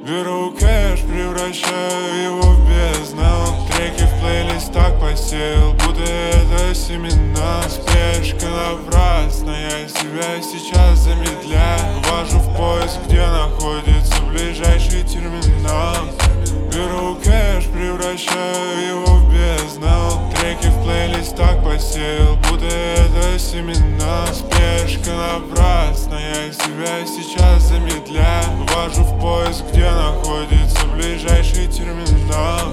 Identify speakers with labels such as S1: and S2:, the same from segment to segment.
S1: Беру кэш, превращаю его в бездну. Треки в плейлистах посеял, будто это семена. Спешка напрасная, себя сейчас замедляю. Ввожу в поиск, где находится ближайший терминал. Беру кэш, превращаю его в бездну. Треки в плейлистах посеял, будто это семена. Спешка напрасная, себя сейчас замедляю. Ввожу в поиск, где находится ближайший терминал.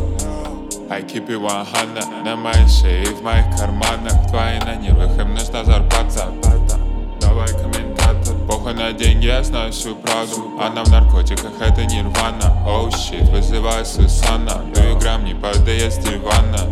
S2: I keep it 100 на моей шее и в моих карманах. Твои на нервах, им нужна зарплата. Давай комментатор. Похуй на деньги, я знаю всю правду. Она в наркотиках, это нирвана. Оу щит, вызывай Сусана. Ну и грамм не падает с дивана.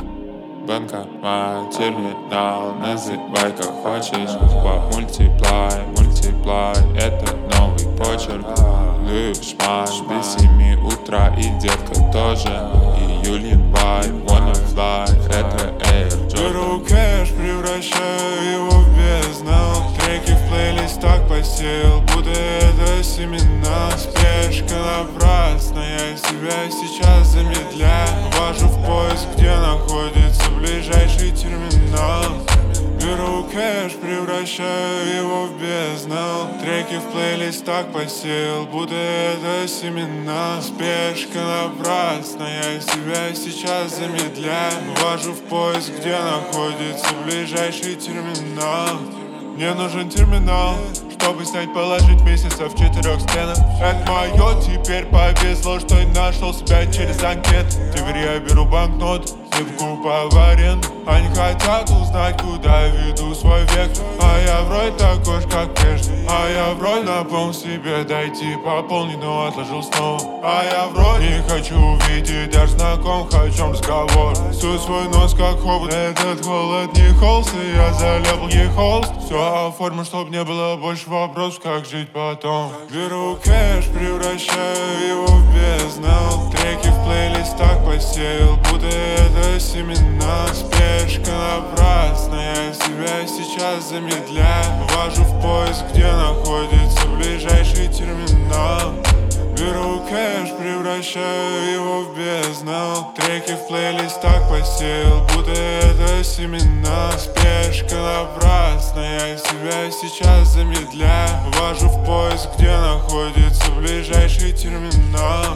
S2: Банкомат, терминал, называй как хочешь. Мультиплай, мультиплай, это новый почерк. Лишь без 7 утра и детка тоже. Июль-январь, wanna fly, это Air Jordan.
S1: Беру кэш, превращаю его в бездну. Треки в плейлистах посеял, будто это семена. Спешка напрасная, себя сейчас замедляю. Ввожу в поиск, где находится ближайший терминал. Беру кэш, превращаю его в бездну. Треки в плейлистах посеял, будто это семена. Спешка напрасная, себя сейчас замедляю. Ввожу в поиск, где находится ближайший терминал. Мне нужен терминал, чтобы снять, положить месяца в 4 стенах. Это мое, теперь повезло, что я нашел себя через анкет. Теперь я беру банкнот, не покупаю в аренду. Они хотят узнать, куда я веду свой век. А я вроде такой же, как прежде. А я вроде напомнил себе дойти, пополнить, но отложил снова. А я вроде не хочу увидеть даже знакомых, о чем разговор. Всю свой нос как хобот, этот холод не холст, и я залепал ей холст. Все оформил, чтоб не было больше вопросов, как жить потом. Беру кэш, превращаю его в бездну. Треки в плейлистах посеял, будто это семена. Спешка напрасная, себя сейчас замедляю. Ввожу в поиск, где находится ближайший терминал. Беру кэш, превращаю его в бездну. Треки в плейлистах посеял, будто это семена. Спешка напрасная, себя сейчас замедляю. Ввожу в поиск, где находится ближайший терминал.